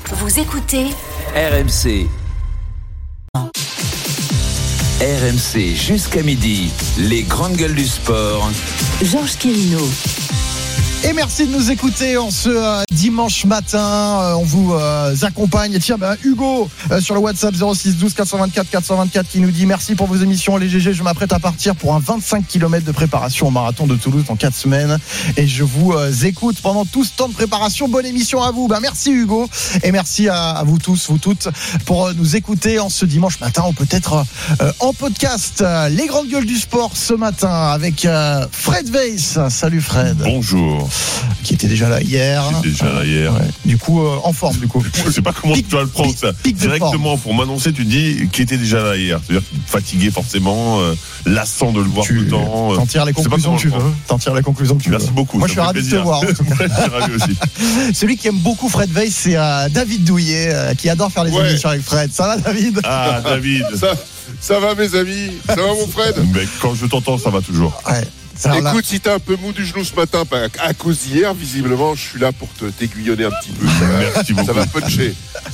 Vous écoutez RMC. RMC jusqu'à midi, les grandes gueules du sport. Georges Quirino. Et merci de nous écouter en ce dimanche matin. On vous accompagne. Tiens, Hugo sur le WhatsApp 06 12 424 424 qui nous dit merci pour vos émissions. Les GG, je m'apprête à partir pour un 25 km de préparation au marathon de Toulouse dans 4 semaines. Et je vous écoute pendant tout ce temps de préparation. Bonne émission à vous. Merci Hugo. Et merci à vous tous, vous toutes, pour nous écouter en ce dimanche matin ou peut-être en podcast. Les grandes gueules du sport ce matin avec Fred Weiss. Salut Fred. Bonjour. Qui était déjà là hier. Ouais. Du coup, en forme, du coup. Je sais pas comment tu vas le prendre, ça. Directement, pour m'annoncer, tu dis qu'il était déjà là hier. C'est-à-dire fatigué, forcément, lassant de le voir tout le temps. T'en tires les conclusions que tu veux. Merci beaucoup. Moi, je suis ravi de te voir. Je suis ravi aussi. Celui qui aime beaucoup Fred Weiss, c'est David Douillet, qui adore faire les émissions avec Fred. Ça va, David? Ah, David. Ça va, mes amis? Ça va, mon Fred? Mais quand je t'entends, ça va toujours. Ouais. Écoute, si t'es un peu mou du genou ce matin, à cause d'hier, visiblement, je suis là pour t'aiguillonner un petit peu. Merci beaucoup. Ça va puncher.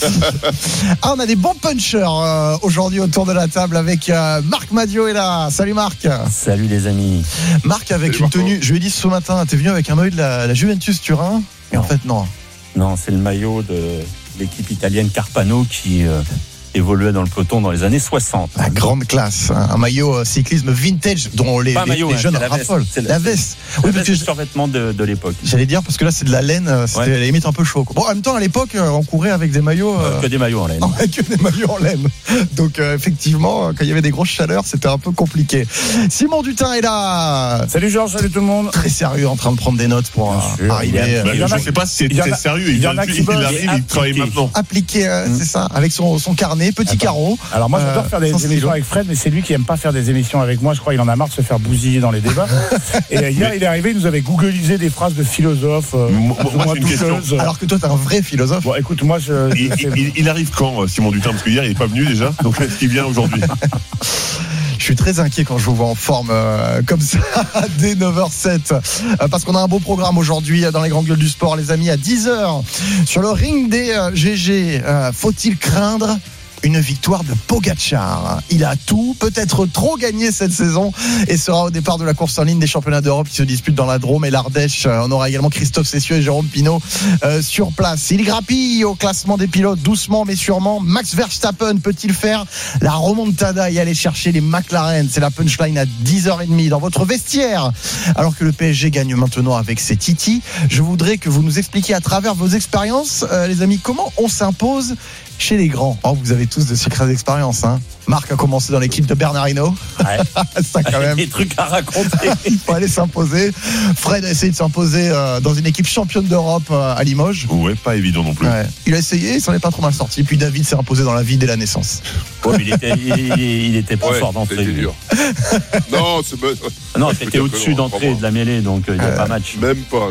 On a des bons punchers aujourd'hui autour de la table avec Marc Madiot est là. Salut Marc. Salut les amis. Marc avec Salut, une tenue, je lui ai dit ce matin, t'es venu avec un maillot de la Juventus Turin. Et en fait, non. Non, c'est le maillot de l'équipe italienne Carpano qui évoluait dans le peloton dans les années 60. La grande classe, hein. Un maillot cyclisme vintage dont les jeunes raffolent. La veste. Oui, parce que c'est le survêtement de l'époque. J'allais dire parce que là c'est de la laine, c'était à la limite un peu chaud. Bon, en même temps à l'époque on courait avec des maillots que des maillots en laine. Que des maillots en laine. Donc effectivement quand il y avait des grosses chaleurs c'était un peu compliqué. Simon Dutin est là. Salut Georges, salut tout le monde. Très sérieux en train de prendre des notes pour arriver. Je ne sais pas si c'est très sérieux. Il arrive, il travaille maintenant. Appliqué, c'est ça, avec son carnet, petit carreau. Alors moi j'adore faire des émissions avec Fred, mais c'est lui qui aime pas faire des émissions avec moi. Je crois qu'il en a marre de se faire bousiller dans les débats. Et hier il est arrivé, il nous avait googlisé des phrases de philosophes. Moi j'ai une question. Alors que toi t'es un vrai philosophe. Bon écoute, moi il arrive quand, Simon Dutin? Parce que hier il n'est pas venu déjà. Donc est-ce qu'il vient aujourd'hui? Je suis très inquiet quand je vous vois en forme comme ça dès 9h07 parce qu'on a un beau programme aujourd'hui dans les grandes gueules du sport, les amis, à 10h sur le ring des GG. Faut-il craindre une victoire de Pogačar? Il a tout, peut-être trop gagné cette saison et sera au départ de la course en ligne des championnats d'Europe qui se disputent dans la Drôme et l'Ardèche. On aura également Christophe Cessieux et Jérôme Pinault sur place. Il grappille au classement des pilotes doucement mais sûrement. Max Verstappen peut-il faire la remontada et aller chercher les McLaren? C'est la punchline à 10h30 dans votre vestiaire. Alors que le PSG gagne maintenant avec ses titis, je voudrais que vous nous expliquiez à travers vos expériences, les amis, comment on s'impose chez les grands. Oh, vous avez tous de secrètes expériences, hein. Marc a commencé dans l'équipe de Bernard Hinault. Ouais. Ça quand même. Des trucs à raconter. Il faut aller s'imposer. Fred a essayé de s'imposer dans une équipe championne d'Europe à Limoges. Ouais, pas évident non plus. Ouais. Il a essayé, il s'en est pas trop mal sorti. Puis David s'est imposé dans la vie dès la naissance. Ouais, mais il était pas fort d'entrée. C'était dur. Non, c'est bon. Non, c'était au-dessus d'entrée de la mêlée, donc il n'y a pas match. Même pas,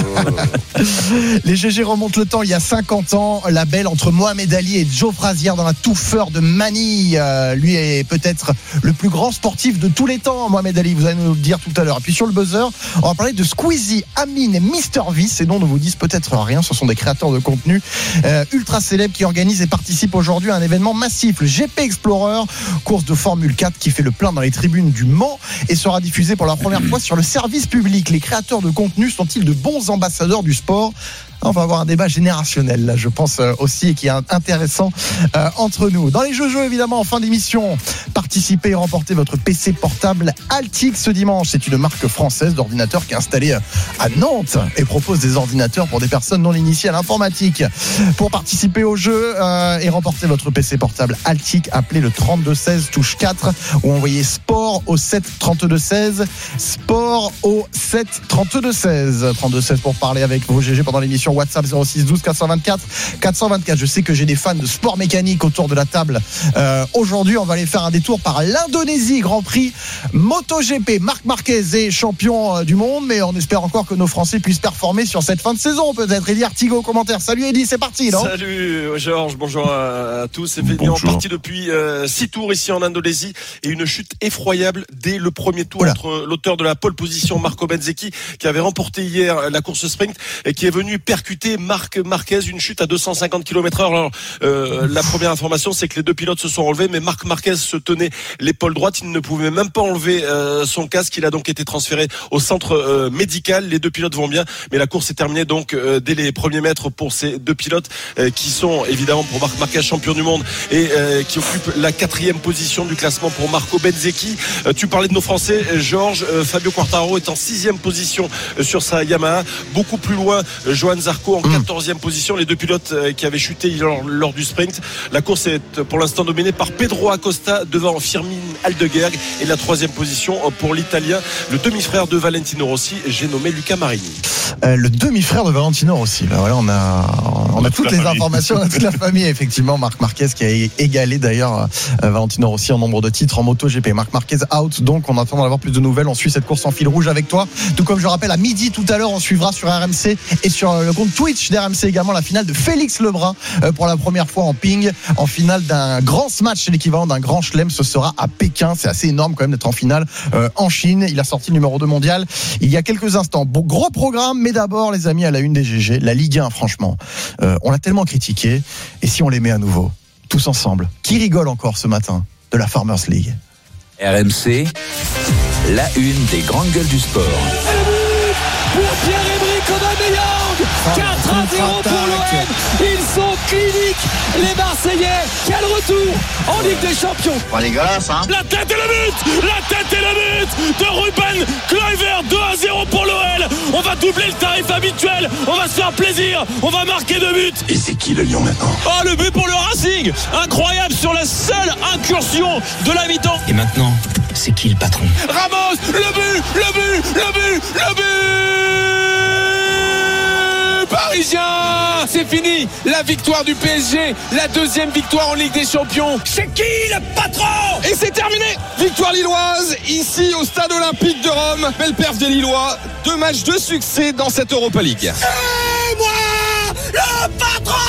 non. Les GG remontent le temps il y a 50 ans. La belle entre Mohamed Ali et Joe Frazier dans la touffeur de Manille. Lui est peut-être le plus grand sportif de tous les temps, Mohamed Ali, vous allez nous le dire tout à l'heure. Et puis sur le buzzer, on va parler de Squeezie, Amine et Mr V. Ces noms ne vous disent peut-être rien, ce sont des créateurs de contenu ultra célèbres qui organisent et participent aujourd'hui à un événement massif, le GP Explorer, course de Formule 4 qui fait le plein dans les tribunes du Mans et sera diffusée pour la première fois sur le service public. Les créateurs de contenu sont-ils de bons ambassadeurs du sport? On va avoir un débat générationnel là, je pense aussi, et qui est intéressant entre nous. Dans les jeux évidemment, en fin d'émission, participez et remportez votre PC portable Altix ce dimanche. C'est une marque française d'ordinateurs qui est installée à Nantes et propose des ordinateurs pour des personnes non initiées à l'informatique. Pour participer au jeu et remporter votre PC portable Altix, appelez le 3216 touche 4 ou envoyez sport au 7 32 16. Sport au 7 32 16. 32 16 pour parler avec vos GG pendant l'émission. WhatsApp 06 12 424 424. Je sais que j'ai des fans de sport mécanique autour de la table. Aujourd'hui, on va aller faire un détour par l'Indonésie, Grand Prix MotoGP. Marc Marquez est champion du monde, mais on espère encore que nos Français puissent performer sur cette fin de saison. Peut-être Eddie Artigo au commentaire. Salut Eddie, c'est parti, non? Salut Georges, bonjour à tous. Effectivement, parti depuis 6 tours ici en Indonésie et une chute effroyable dès le premier tour entre l'auteur de la pole position Marco Bezzecchi qui avait remporté hier la course sprint et qui est venu perdre percuté Marc Marquez, une chute à 250 km/h. Alors, la première information, c'est que les deux pilotes se sont relevés, mais Marc Marquez se tenait l'épaule droite. Il ne pouvait même pas enlever son casque. Il a donc été transféré au centre médical. Les deux pilotes vont bien, mais la course est terminée donc dès les premiers mètres pour ces deux pilotes qui sont évidemment pour Marc Marquez champion du monde et qui occupe la 4e position du classement pour Marco Bezzecchi. Tu parlais de nos Français, Georges. Fabio Quartararo est en 6e position sur sa Yamaha. Beaucoup plus loin, Johan Zarco en 14e position. Les deux pilotes qui avaient chuté lors du sprint. La course est pour l'instant dominée par Pedro Acosta devant Firmin Aldeguergue et la 3e position pour l'Italien, le demi-frère de Valentino Rossi, j'ai nommé Luca Marini. Le demi-frère de Valentino Rossi. Ben voilà, on a toutes les informations, on a toute la famille. Effectivement, Marc Marquez qui a égalé d'ailleurs Valentino Rossi en nombre de titres en MotoGP. Marc Marquez out, donc on attend d'avoir plus de nouvelles. On suit cette course en fil rouge avec toi. Tout comme je rappelle, à midi tout à l'heure, on suivra sur RMC et sur le compte Twitch d'RMC également la finale de Félix Lebrun pour la première fois en ping, en finale d'un grand match, c'est l'équivalent d'un grand chelem. Ce sera à Pékin. C'est assez énorme quand même d'être en finale en Chine. Il a sorti le numéro 2 mondial il y a quelques instants. Bon, gros programme, mais d'abord les amis, à la une des GG, la Ligue 1, franchement, on l'a tellement critiqué, et si on les met à nouveau, tous ensemble, qui rigole encore ce matin de la Farmers League? RMC, la une des grandes gueules du sport. Pour Pierre-Emerick Aubameyang, 4-0 pour l'OM. Ils sont cliniques, les Marseillais. Quel retour en Ligue des Champions. Pas dégueulasse, hein. La tête et le but, de Ruben Kluivert, 2-0 pour l'OL. On va doubler le tarif habituel, on va se faire plaisir, on va marquer 2 buts. Et c'est qui le lion maintenant? Oh, le but pour le Racing, incroyable sur la seule incursion de la mi-temps. Et maintenant, c'est qui le patron? Ramos, le but parisien. C'est fini, la victoire du PSG, la 2e victoire en Ligue des Champions. C'est qui le patron? Et c'est terminé. Victoire lilloise ici au stade olympique de Rome. Belle perf des Lillois, 2 matchs de succès dans cette Europa League. C'est moi le patron.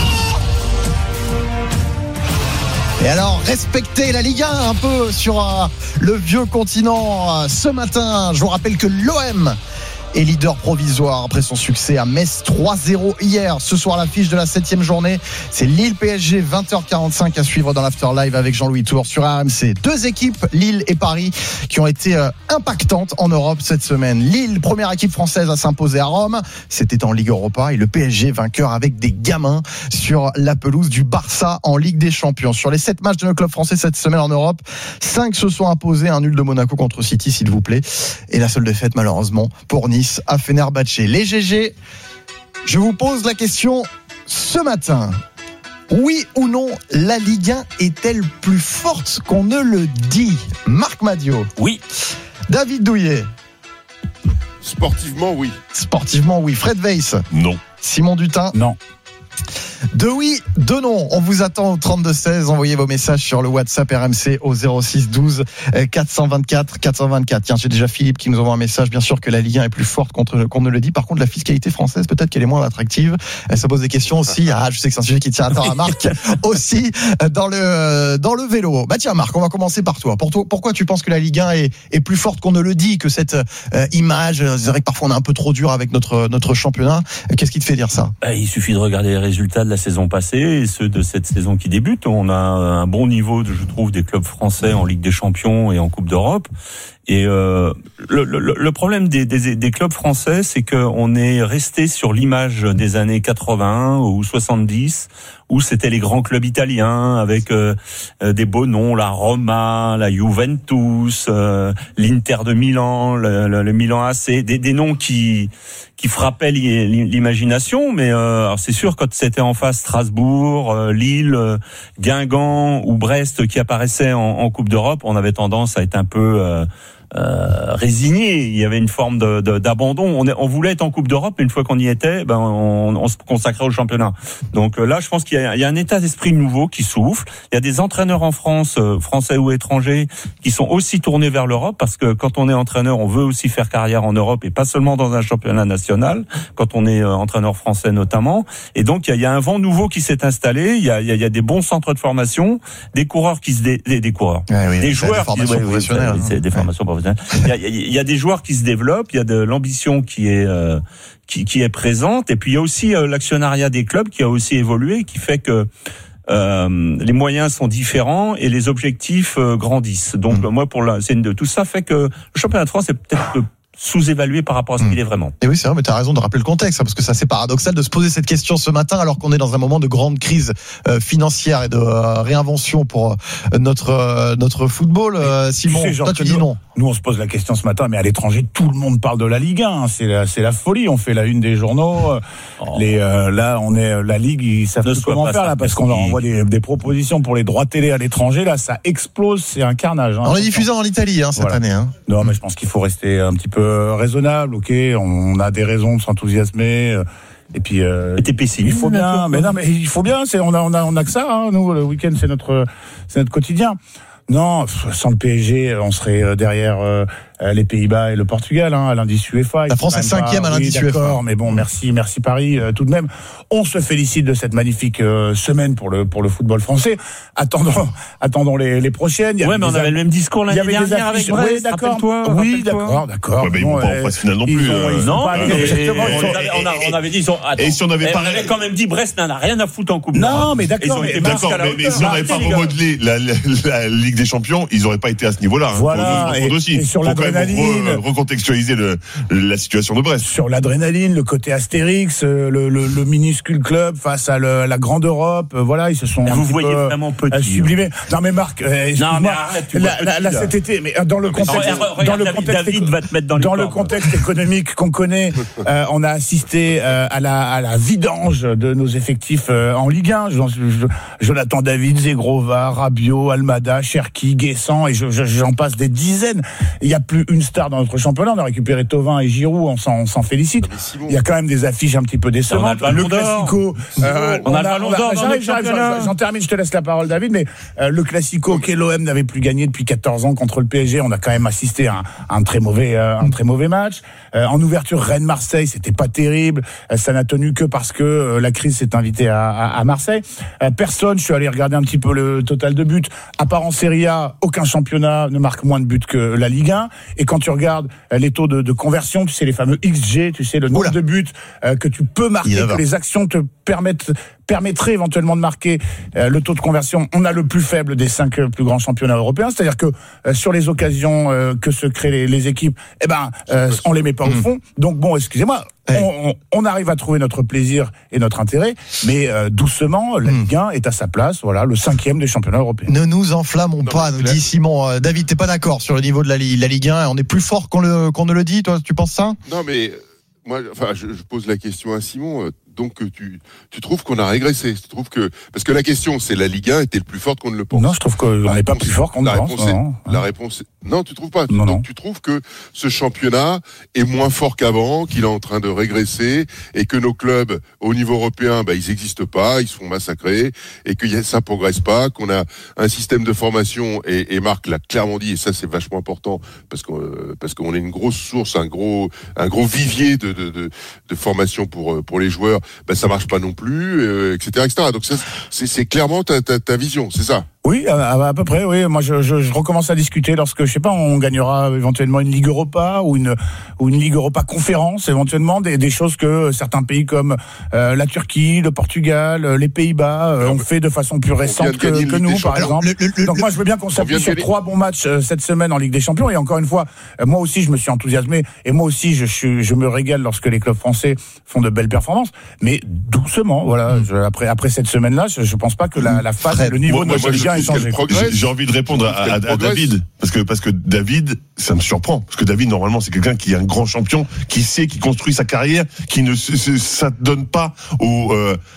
Et alors, respectez la Ligue 1 un peu sur le vieux continent ce matin. Je vous rappelle que l'OM est leader provisoire après son succès à Metz 3-0 hier. Ce soir, l'affiche de la 7e journée, c'est Lille-PSG, 20h45 à suivre dans l'After Live avec Jean-Louis Tour sur RMC. 2 équipes, Lille et Paris, qui ont été impactantes en Europe cette semaine. Lille, première équipe française à s'imposer à Rome, c'était en Ligue Europa, et le PSG vainqueur avec des gamins sur la pelouse du Barça en Ligue des Champions. Sur les 7 matchs de nos clubs français cette semaine en Europe, 5 se sont imposés, un nul de Monaco contre City s'il vous plaît, et la seule défaite malheureusement pour Nice à Fenerbahçe. Les GG, je vous pose la question ce matin. Oui ou non, la Ligue 1 est-elle plus forte qu'on ne le dit? Marc Madiot. Oui. David Douillet. Sportivement, oui. Sportivement, oui. Fred Weiss. Non. Simon Dutin. Non. De oui, de non. On vous attend au 32-16. Envoyez vos messages sur le WhatsApp RMC au 06 12 424 424. Tiens, j'ai déjà Philippe qui nous envoie un message. Bien sûr que la Ligue 1 est plus forte qu'on ne le dit. Par contre, la fiscalité française, peut-être qu'elle est moins attractive. Elle se pose des questions aussi. Je sais que c'est un sujet qui tient à temps à Marc. Aussi dans le vélo. Bah tiens, Marc, on va commencer par toi. Pourquoi tu penses que la Ligue 1 est plus forte qu'on ne le dit, que cette image, c'est vrai que parfois on est un peu trop dur avec notre championnat. Qu'est-ce qui te fait dire ça? Il suffit de regarder les résultats de la saison passée et ceux de cette saison qui débute. On a un bon niveau, je trouve, des clubs français en Ligue des Champions et en Coupe d'Europe. Et le problème des clubs français, c'est qu'on est resté sur l'image des années 80 ou 70, où c'était les grands clubs italiens avec des beaux noms, la Roma, la Juventus, l'Inter de Milan, le Milan AC, des noms qui frappaient l'imagination. Mais alors c'est sûr, quand c'était en face Strasbourg, Lille, Guingamp ou Brest qui apparaissaient en Coupe d'Europe, on avait tendance à être un peu résigné. Il y avait une forme d'abandon. On voulait être en Coupe d'Europe, mais une fois qu'on y était, on se consacrait au championnat. Donc là, je pense qu'il y a un état d'esprit nouveau qui souffle. Il y a des entraîneurs en France, français ou étrangers, qui sont aussi tournés vers l'Europe, parce que quand on est entraîneur, on veut aussi faire carrière en Europe et pas seulement dans un championnat national, quand on est entraîneur français notamment. Et donc, il y a un vent nouveau qui s'est installé. Il y a des bons centres de formation, des coureurs qui des coureurs, oui, des joueurs des formations professionnelles. C'est des formations professionnelles. Il y a des joueurs qui se développent, il y a de l'ambition qui est présente, et puis il y a aussi l'actionnariat des clubs qui a aussi évolué, qui fait que les moyens sont différents et les objectifs grandissent. Donc moi, tout ça fait que le championnat de France est peut-être sous-évalué par rapport à ce qu'il est vraiment. Et oui, c'est vrai, mais tu as raison de rappeler le contexte, parce que c'est assez paradoxal de se poser cette question ce matin alors qu'on est dans un moment de grande crise financière et de réinvention pour notre football. Simon, tu sais, toi tu dis non. Nous on se pose la question ce matin, mais à l'étranger tout le monde parle de la Ligue 1, c'est la folie, on fait la une des journaux. Là on est la Ligue, ils savent plus comment faire là, parce qu'on leur envoie des propositions pour les droits télé à l'étranger, là ça explose, c'est un carnage. On est diffusé en Italie cette année. Non, mais je pense qu'il faut rester un petit peu raisonnable, ok, on a des raisons de s'enthousiasmer. Et puis t'es pessimiste. Il faut bien, mais il faut bien. On a que ça. Nous, le week-end, c'est notre quotidien. Non, sans le PSG, on serait derrière les Pays-Bas et le Portugal, à l'indice UEFA. La France est 5e à l'indice UEFA. D'accord, mais bon, merci Paris. Tout de même, on se félicite de cette magnifique semaine pour le football français. Attendons les prochaines. Ouais, mais on avait le même discours l'année dernière avec Brest. Oui, d'accord. Oui, d'accord. Ouais, mais ils vont pas en phase finale non plus. Non, on avait dit et si on avait quand même dit Brest n'a rien à foutre en coupe. Non, mais d'accord. Mais si on n'avait pas remodelé la Ligue des Champions, ils n'auraient pas été à ce niveau-là. Voilà. Et sur l'adrénaline, recontextualiser la situation de Brest. Sur l'adrénaline, le côté Astérix, le minuscule club face à la grande Europe, voilà, ils se sont. Vous voyez vraiment petit. Sublimés. Non mais Marc, cet été, mais dans le contexte, David va te mettre dans le contexte économique qu'on connaît, on a assisté à la vidange de nos effectifs en Ligue 1. Jonathan David, Zegrova, Rabiot, Almada, Cherki, Guessant, et j'en passe des dizaines. Il n'y a plus une star dans notre championnat. On a récupéré Thauvin et Giroud, on s'en félicite. Il y a quand même des affiches un petit peu décevantes. Le Classico. On a le Ballon d'Or dans notre championnat. J'en termine, je te laisse la parole, David, mais le Classico que l'OM n'avait plus gagné depuis 14 ans contre le PSG, on a quand même assisté à un très mauvais match. En ouverture, Rennes-Marseille, c'était pas terrible. Ça n'a tenu que parce que la crise s'est invitée à Marseille. Je suis allé regarder un petit peu le total de buts. À part en Serie A, aucun championnat ne marque moins de buts que la Ligue 1. Et quand tu regardes les taux de conversion, tu sais, les fameux XG, tu sais, le nombre de buts que tu peux marquer, que les actions te permettrait éventuellement de marquer le taux de conversion. On a le plus faible des 5 plus grands championnats européens, c'est-à-dire que sur les occasions que se créent les équipes, on les met pas au fond. Donc bon, excusez-moi, on arrive à trouver notre plaisir et notre intérêt, mais doucement, la Ligue 1 est à sa place, voilà, le 5e des championnats européens. Ne nous enflammons pas, nous dit Simon. David, t'es pas d'accord sur le niveau de la Ligue 1? On est plus fort qu'on ne le dit, toi, tu penses ça? Non, mais moi, je pose la question à Simon. Donc tu trouves qu'on a régressé? Tu trouves que parce que la question c'est la Ligue 1 était le plus forte qu'on ne le pense? Non, je trouve qu'on n'est pas plus fort qu'on ne le pense. La réponse est non, tu trouves pas? Non, donc tu trouves que ce championnat est moins fort qu'avant, qu'il est en train de régresser et que nos clubs au niveau européen, ils n'existent pas, ils se font massacrer et que ça progresse pas, qu'on a un système de formation et Marc l'a clairement dit et ça c'est vachement important parce qu'on est une grosse source, un gros vivier de formation pour les joueurs. Ça marche pas non plus, etc. Donc ça, c'est clairement ta vision, c'est ça? Oui, à peu près, oui. Moi, je recommence à discuter lorsque, je sais pas, on gagnera éventuellement une Ligue Europa ou une Ligue Europa Conférence, éventuellement, des choses que certains pays comme la Turquie, le Portugal, les Pays-Bas ont fait de façon plus récente que nous, par exemple. Donc moi, je veux bien qu'on s'appuie sur 3 bons matchs cette semaine en Ligue des Champions. Et encore une fois, moi aussi, je me suis enthousiasmé. Et moi aussi, je me régale lorsque les clubs français font de belles performances. Mais doucement, voilà. Après cette semaine-là, je pense pas que la phase, le niveau de notre Ligue 1 j'ai envie de répondre à David parce que David, ça me surprend parce que David normalement c'est quelqu'un qui est un grand champion, qui construit sa carrière, qui ne s'adonne pas au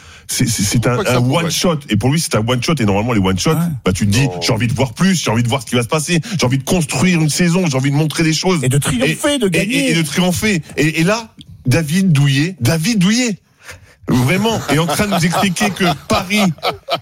c'est un one shot et pour lui c'est un one shot et normalement les one shot tu te dis j'ai envie de voir plus, j'ai envie de voir ce qui va se passer, j'ai envie de construire une saison, j'ai envie de montrer des choses et de triompher, de gagner et de triompher et là David Douillet vraiment est en train de nous expliquer que Paris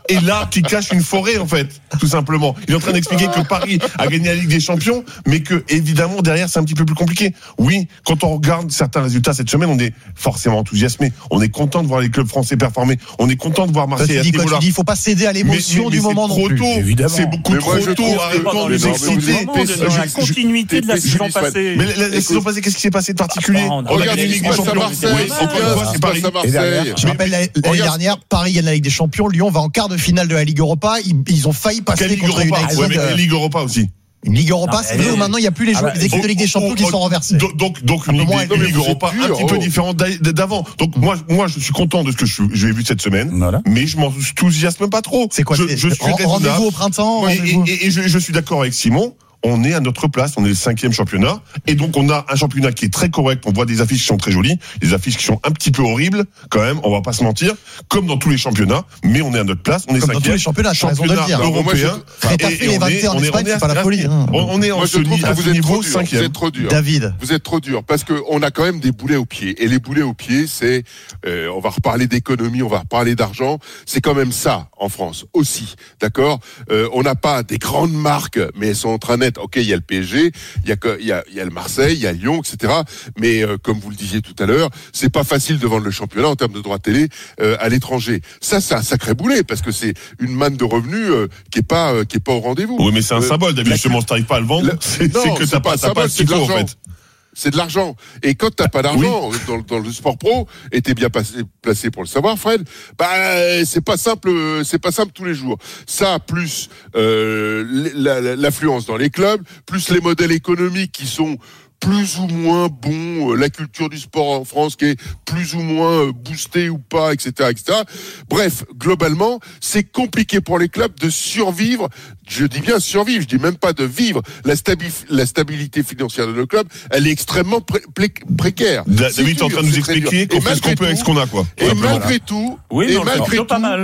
est l'arbre qui cache une forêt, en fait, tout simplement. Il est en train d'expliquer que Paris a gagné la Ligue des Champions, mais que, évidemment, derrière, c'est un petit peu plus compliqué. Oui, quand on regarde certains résultats cette semaine, on est forcément enthousiasmé. On est content de voir les clubs français performer. On est content de voir Marseille à ce niveau-là. Il faut pas céder à l'émotion du moment non plus. C'est beaucoup trop tôt. Arrêtons de nous exciter. Dans la continuité de la saison passée. Mais la saison passée, qu'est-ce qui s'est passé de particulier? On a gagné la Ligue des Champions. C'est Paris. Je rappelle l'année dernière, Paris gagne la Ligue des Champions, Lyon va en quart de finale de la Ligue Europa. Ils ont failli passer contre United. Ouais, mais quelle Ligue Europa aussi? Une Ligue Europa, c'est vrai où maintenant il n'y a plus les équipes de Ligue des Champions qui sont renversées. Donc une Ligue Europa un petit peu différente d'avant. Donc moi je suis content de ce que j'ai vu cette semaine, mais je m'enthousiasme pas trop. C'est quoi? Je suis rendez-vous au printemps. Et je suis d'accord avec Simon. On est à notre place, on est le 5e championnat, et donc on a un championnat qui est très correct. On voit des affiches qui sont très jolies, des affiches qui sont un petit peu horribles, quand même. On va pas se mentir, comme dans tous les championnats, mais on est à notre place. On est 5e. Dans tous les championnats, championnat européen. Rétaffer les 21 en Espagne, c'est pas la folie. On est en ce niveau 5e. Vous êtes trop dur. David, vous êtes trop dur parce que on a quand même des boulets aux pieds, et les boulets aux pieds, c'est, on va reparler d'économie, on va reparler d'argent. C'est quand même ça en France aussi, d'accord. On n'a pas des grandes marques, mais elles sont en train d'être. Ok, il y a le PSG, il y a le Marseille, il y a Lyon, etc. Mais comme vous le disiez tout à l'heure, c'est pas facile de vendre le championnat en termes de droits télé à l'étranger. Ça, c'est un sacré boulet parce que c'est une manne de revenus qui est pas au rendez-vous. Oui, mais c'est un symbole, David. Justement, si t'arrives pas à le vendre, c'est que t'as pas ce qu'il faut, en fait. C'est de l'argent. Et quand t'as pas d'argent dans le sport pro, et t'es bien placé pour le savoir, Fred, c'est pas simple tous les jours. Ça, plus l'affluence dans les clubs, plus les modèles économiques qui sont plus ou moins bons, la culture du sport en France qui est plus ou moins boostée ou pas, etc., etc. Bref, globalement, c'est compliqué pour les clubs de survivre. Je dis bien survivre, je dis même pas de vivre. La stabilité financière de nos clubs, elle est extrêmement précaire. David est en train de nous expliquer qu'on fait ce qu'on peut avec ce qu'on a, quoi. Et malgré tout, on arrive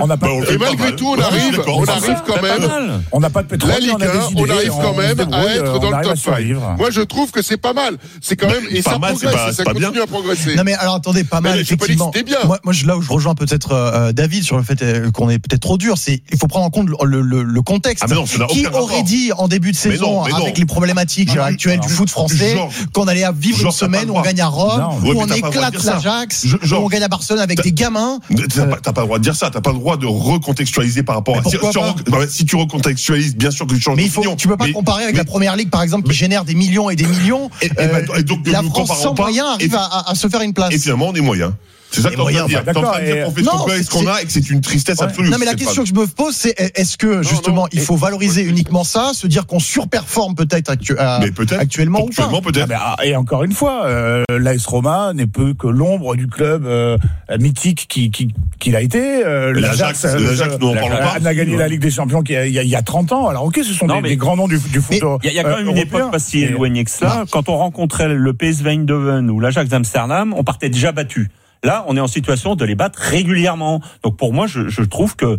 quand même. On n'a pas de pétrole. La Ligue 1, on arrive quand même à être dans le top 5. Moi, je trouve que c'est pas mal. C'est quand même, et ça progresse, ça continue à progresser. Non mais alors attendez, pas mal, effectivement. Moi, là où je rejoins peut-être David sur le fait qu'on est peut-être trop dur, c'est il faut prendre en compte le contexte. Qui aurait dit en début de saison, avec les problématiques actuelles du foot français, qu'on allait vivre une semaine où on gagne à Rome, où on éclate l'Ajax, où on gagne à Barcelone avec des gamins. T'as pas le droit de dire ça, t'as pas le droit de recontextualiser par rapport à... Si tu recontextualises, bien sûr que tu changes d'opinion. Tu peux pas comparer avec la Première Ligue, par exemple, qui génère des millions et des millions. Et donc, la France sans moyens arrive à se faire une place. Et finalement, on est moyen. C'est ça que t'es en train de dire. T'es en train de dire qu'on fait ce qu'on peut avec ce qu'on a et que c'est une tristesse absolue. Non, mais la question que je me pose, c'est est-ce que, justement, il faut valoriser uniquement ça, se dire qu'on surperforme peut-être actuellement ou pas? Peut-être. Et encore une fois, l'AS Roma n'est peu que l'ombre du club mythique qu'il a été. L'Ajax, nous en parlons pas. On a gagné la Ligue des Champions il y a 30 ans. Alors ok, ce sont des grands noms du foot. Il y a quand même une époque pas si éloignée que cela. Quand on rencontrait le PSV Eindhoven ou l'Ajax d'Amsterdam, on partait déjà battu. Là, on est en situation de les battre régulièrement. Donc pour moi, je trouve que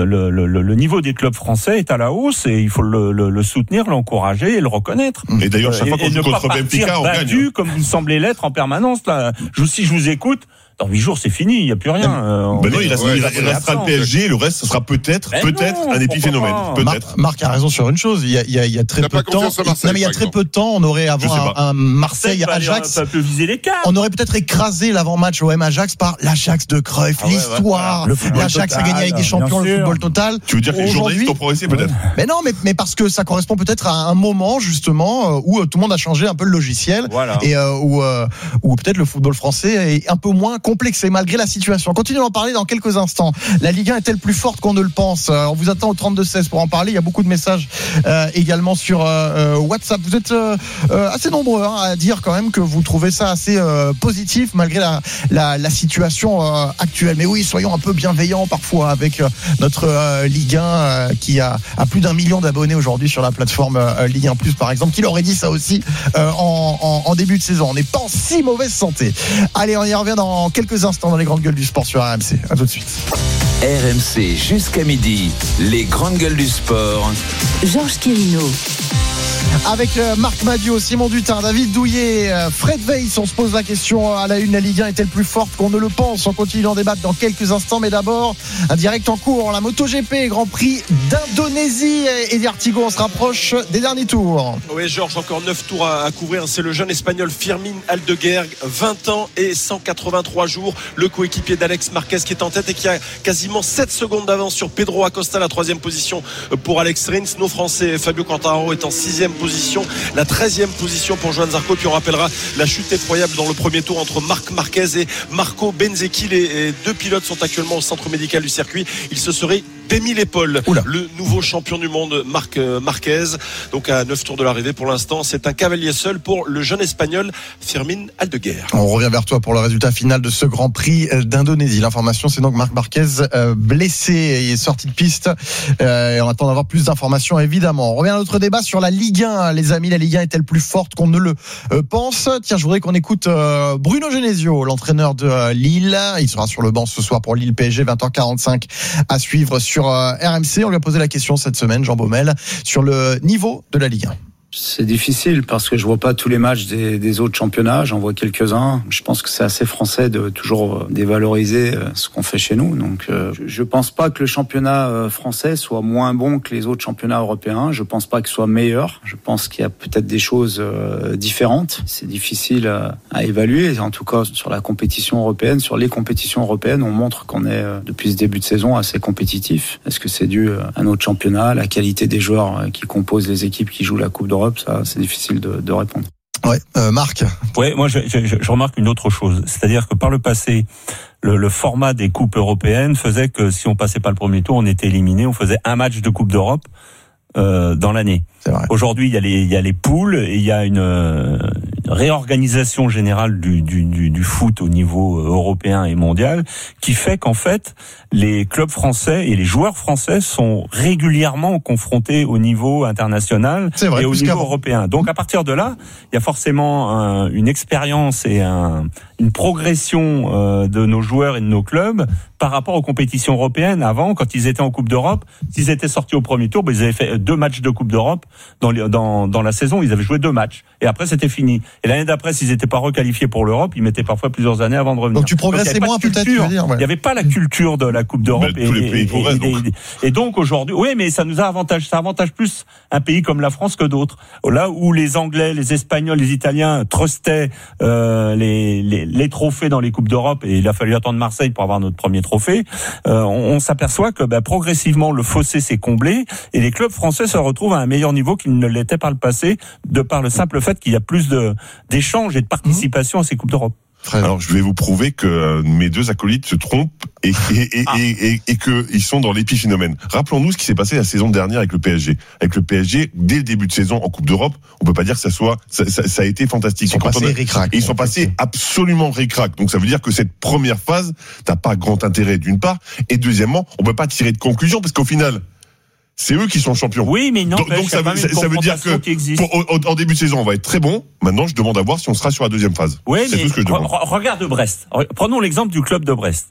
le niveau des clubs français est à la hausse et il faut le soutenir, l'encourager et le reconnaître. Et d'ailleurs, chaque fois qu'on joue contre Benfica, on gagne. Comme vous semblez l'être en permanence. Là, si je vous écoute, dans 8 jours, c'est fini, il n'y a plus rien. Non, il restera le PSG, le reste, ce sera peut-être un épiphénomène. Peut-être. Marc a raison sur une chose, il y a très peu de temps. Non, mais il y a très peu de temps, on aurait avant un Marseille-Ajax. Ça peut viser les cas. On aurait peut-être écrasé l'avant-match au M-Ajax par l'Ajax de Cruyff, l'histoire. L'Ajax a gagné avec des champions, le football total. Tu veux dire que les journalistes ont progressé peut-être? Mais non, mais parce que ça correspond peut-être à un moment, justement, où tout le monde a changé un peu le logiciel. Et où peut-être le football français est un peu moins complexé malgré la situation. Continuons d'en parler dans quelques instants. La Ligue 1 est-elle plus forte qu'on ne le pense? On vous attend au 32-16 pour en parler. Il y a beaucoup de messages également sur WhatsApp. Vous êtes assez nombreux à dire quand même que vous trouvez ça assez positif malgré la situation actuelle. Mais oui, soyons un peu bienveillants parfois avec notre Ligue 1 qui a plus d'1 million d'abonnés aujourd'hui sur la plateforme Ligue 1 Plus par exemple. Qui l'aurait dit ça aussi en début de saison? On n'est pas en si mauvaise santé. Allez, on y revient dans quelques instants dans les grandes gueules du sport sur RMC. À tout de suite. RMC jusqu'à midi, les grandes gueules du sport. Georges Quirino. Avec Marc Madiot, Simon Dutin, David Douillet, Fred Weiss. On se pose la question à la une, la Ligue 1 est-elle plus forte qu'on ne le pense? On continue d'en débattre dans quelques instants, mais d'abord un direct en cours, la MotoGP, Grand Prix d'Indonésie. Eddie Artigo, on se rapproche des derniers tours. Oui Georges, encore 9 tours à couvrir. C'est le jeune espagnol Fermín Aldeguer, 20 ans et 183 jours, le coéquipier d'Alex Marquez qui est en tête et qui a quasiment 7 secondes d'avance sur Pedro Acosta, la 3e position pour Alex Rins. Nos Français Fabio Quartararo est en 6e position, la 13e position pour Johan Zarco. Puis on rappellera la chute effroyable dans le premier tour entre Marc Marquez et Marco Bezzecchi. Les deux pilotes sont actuellement au centre médical du circuit. Il se serait démis l'épaule. Le nouveau champion du monde Marc Marquez, donc à 9 tours de l'arrivée pour l'instant. C'est un cavalier seul pour le jeune espagnol Fermín Aldeguer. On revient vers toi pour le résultat final de ce Grand Prix d'Indonésie. L'information, c'est donc Marc Marquez blessé et sorti de piste. Et on attend d'avoir plus d'informations évidemment. On revient à notre débat sur la Ligue 1. Les amis, la Ligue 1 est-elle plus forte qu'on ne le pense? Tiens, je voudrais qu'on écoute Bruno Genesio, l'entraîneur de Lille. Il sera sur le banc ce soir pour Lille PSG, 20h45 à suivre sur RMC. On lui a posé la question cette semaine, Jean Baumel, sur le niveau de la Ligue 1. C'est difficile parce que je vois pas tous les matchs des autres championnats, j'en vois quelques-uns. Je pense que c'est assez français de toujours dévaloriser ce qu'on fait chez nous. Donc je pense pas que le championnat français soit moins bon que les autres championnats européens. Je pense pas qu'il soit meilleur. Je pense qu'il y a peut-être des choses différentes. C'est difficile à évaluer. En tout cas, sur la compétition européenne, sur les compétitions européennes, on montre qu'on est depuis ce début de saison assez compétitif. Est-ce que c'est dû à notre championnat, à la qualité des joueurs qui composent les équipes qui jouent la Coupe d'Europe? Ça, c'est difficile de répondre. Ouais, Marc. Ouais, moi je remarque une autre chose, c'est-à-dire que par le passé, le format des coupes européennes faisait que si on passait pas le premier tour, on était éliminé, on faisait un match de Coupe d'Europe dans l'année. Aujourd'hui, il y a les poules et il y a une réorganisation générale du foot au niveau européen et mondial qui fait qu'en fait les clubs français et les joueurs français sont régulièrement confrontés au niveau international et au niveau européen. Donc à partir de là, il y a forcément une expérience et une progression de nos joueurs et de nos clubs par rapport aux compétitions européennes. Avant, quand ils étaient en Coupe d'Europe, s'ils étaient sortis au premier tour, ils avaient fait 2 matchs de Coupe d'Europe dans la saison. Ils avaient joué 2 matchs et après c'était fini. Et l'année d'après, s'ils n'étaient pas requalifiés pour l'Europe, ils mettaient parfois plusieurs années avant de revenir. Donc tu progressais moins peut-être, tu veux dire, ouais. Il n'y avait pas la culture de la Coupe d'Europe et donc aujourd'hui, oui, mais ça nous a avantage. Ça avantage plus un pays comme la France que d'autres. Là où les Anglais, les Espagnols, les Italiens trustaient les trophées dans les Coupes d'Europe et il a fallu attendre Marseille pour avoir notre premier trophée. On s'aperçoit que progressivement le fossé s'est comblé et les clubs français se retrouvent à un meilleur niveau qu'ils ne l'étaient par le passé, de par le simple fait qu'il y a plus d'échanges et de participation à ces Coupes d'Europe. Alors je vais vous prouver que mes deux acolytes se trompent et que ils sont dans l'épiphénomène. Rappelons-nous ce qui s'est passé la saison dernière avec le PSG. Avec le PSG, dès le début de saison en Coupe d'Europe, on peut pas dire que ça a été fantastique. Ils sont passés absolument ric-rac. Donc ça veut dire que cette première phase n'a pas grand intérêt d'une part, et deuxièmement, on peut pas tirer de conclusion parce qu'au final, c'est eux qui sont champions. Oui, mais non. Donc ça veut dire que en début de saison, on va être très bon. Maintenant, je demande à voir si on sera sur la deuxième phase. Oui, c'est mais tout ce que je demande. Regarde Brest. Prenons l'exemple du club de Brest.